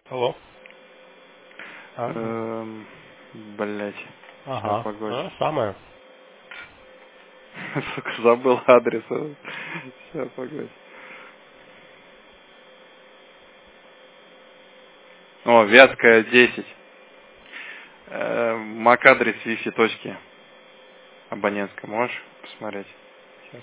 Алло. А? Блять. Сейчас, Ага. погодь. Самое. Сука, забыл адрес. Сейчас, погодь. О, Вятская, 10. MAC-адрес Wi-Fi точки абонентской. Можешь посмотреть? Сейчас.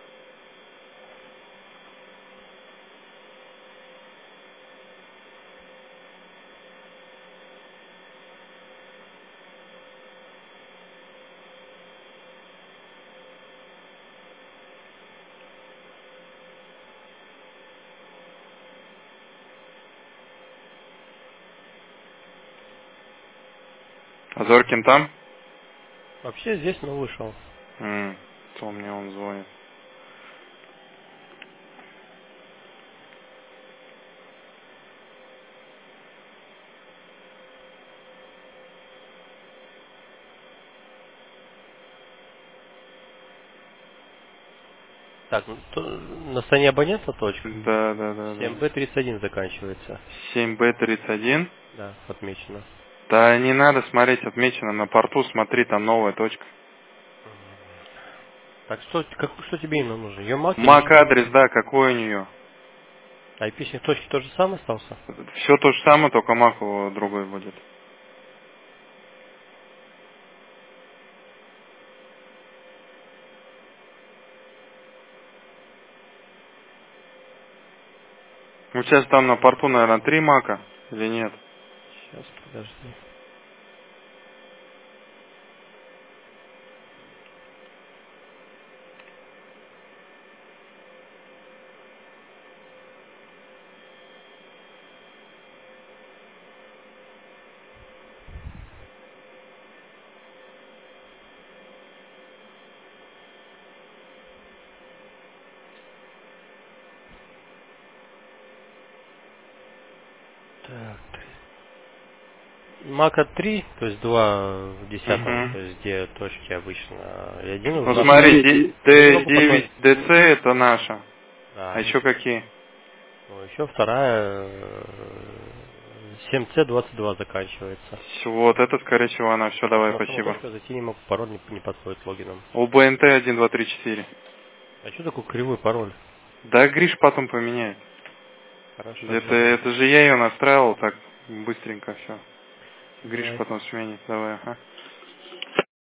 А Зоркин там? Вообще здесь, но вышел. То мне он звонит. Так, на стороне абонента точка. Да. 7B31 заканчивается. 7B31. Да, отмечено. Да не надо смотреть отмечено. На порту смотри, там новая точка. Так, что тебе именно нужно? Ее мак или что? MAC-адрес, да, какой у нее? Айпишник точки тот же самый остался? Все то же самое, только MAC другой будет. Ну, сейчас там на порту, наверное, 3 мака или нет? Сейчас, подожди. Так. Мака 3, то есть 2 в десятом, Угу. то есть где точки обычно, и один Ну, уже. смотри, В Европу подходит. D9DC это наша. А Да. еще какие? Ну, еще вторая 7C22 заканчивается. Вот, это, скорее всего, она. Все, давай, На саму спасибо. точку я зайти не могу, пароль не подходит логином. УБНТ 1234. А что такой кривой пароль? Да, Гриш потом поменяет. Хорошо, Это, сейчас это же я ее настраивал так быстренько все. Гриш я потом сменит. Давай, ага.